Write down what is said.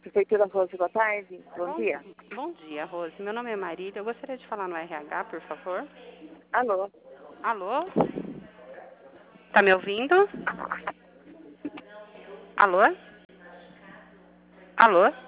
Prefeitura Rose, boa tarde. Bom dia. Bom dia, Rose. Meu nome é Marília. Eu gostaria de falar no RH, por favor. Alô? Alô? Tá me ouvindo? Alô? Alô?